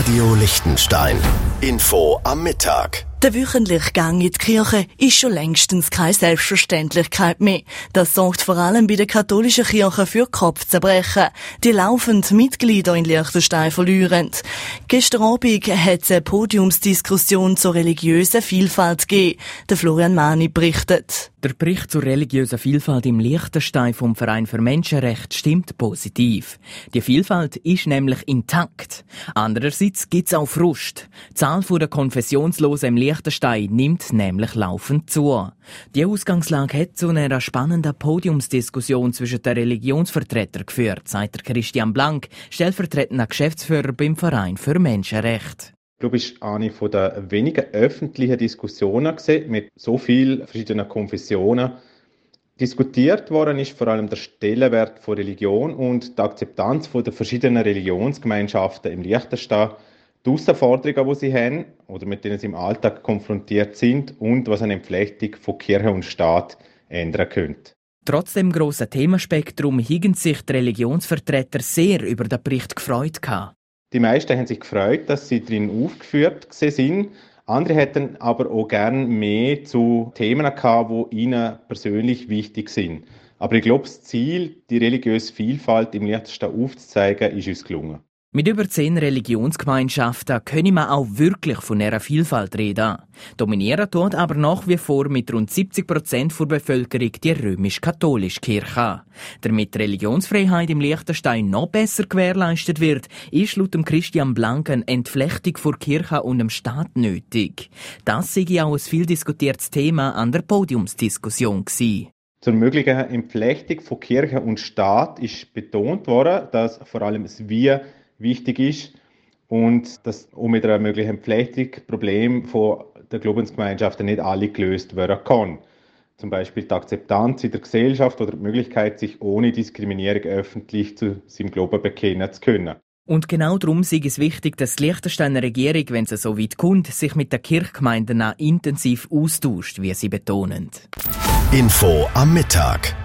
Radio Liechtenstein. Info am Mittag. Der wöchentliche Gang in die Kirche ist schon längstens keine Selbstverständlichkeit mehr. Das sorgt vor allem bei der katholischen Kirche für Kopfzerbrechen. Die laufend Mitglieder in Liechtenstein verlieren. Gestern Abend hat es eine Podiumsdiskussion zur religiösen Vielfalt gegeben. Der Florian Mani berichtet. Der Bericht zur religiösen Vielfalt im Liechtenstein vom Verein für Menschenrechte stimmt positiv. Die Vielfalt ist nämlich intakt. Andererseits gibt es auch Frust. Die Zahl der Konfessionslosen im Liechtenstein nimmt nämlich laufend zu. Die Ausgangslage hat zu einer spannenden Podiumsdiskussion zwischen den Religionsvertretern geführt, sagt Christian Blank, stellvertretender Geschäftsführer beim Verein für Menschenrechte. Ich glaube, es war eine der wenigen öffentlichen Diskussionen mit so vielen verschiedenen Konfessionen. Diskutiert worden ist vor allem der Stellenwert von Religion und die Akzeptanz der verschiedenen Religionsgemeinschaften im Liechtenstein, die Herausforderungen, die sie haben oder mit denen sie im Alltag konfrontiert sind und was eine Entflechtung von Kirche und Staat ändern könnte. Trotz dem grossen Themenspektrum haben sich die Religionsvertreter sehr über den Bericht gefreut. Die meisten haben sich gefreut, dass sie darin aufgeführt sind. Andere hätten aber auch gerne mehr zu Themen gehabt, die ihnen persönlich wichtig sind. Aber ich glaube, das Ziel, die religiöse Vielfalt im Liechtenstein aufzuzeigen, ist uns gelungen. Mit über 10 Religionsgemeinschaften können wir auch wirklich von einer Vielfalt reden. Dominieren tut aber nach wie vor mit rund 70% der Bevölkerung die römisch-katholische Kirche. Damit die Religionsfreiheit im Liechtenstein noch besser gewährleistet wird, ist laut Christian Blank eine Entflechtung von Kirche und dem Staat nötig. Das sei auch ein viel diskutiertes Thema an der Podiumsdiskussion gewesen. Zur möglichen Entflechtung von Kirche und Staat ist betont worden, dass vor allem das Wie wichtig ist und dass auch mit einer möglichen Entflechtung Probleme von der Glaubensgemeinschaften nicht alle gelöst werden kann. Zum Beispiel die Akzeptanz in der Gesellschaft oder die Möglichkeit, sich ohne Diskriminierung öffentlich zu seinem Glauben bekennen zu können. Und genau darum ist es wichtig, dass die Liechtensteiner Regierung, wenn sie so weit kommt, sich mit den Kirchgemeinden intensiv austauscht, wie sie betonen. Info am Mittag.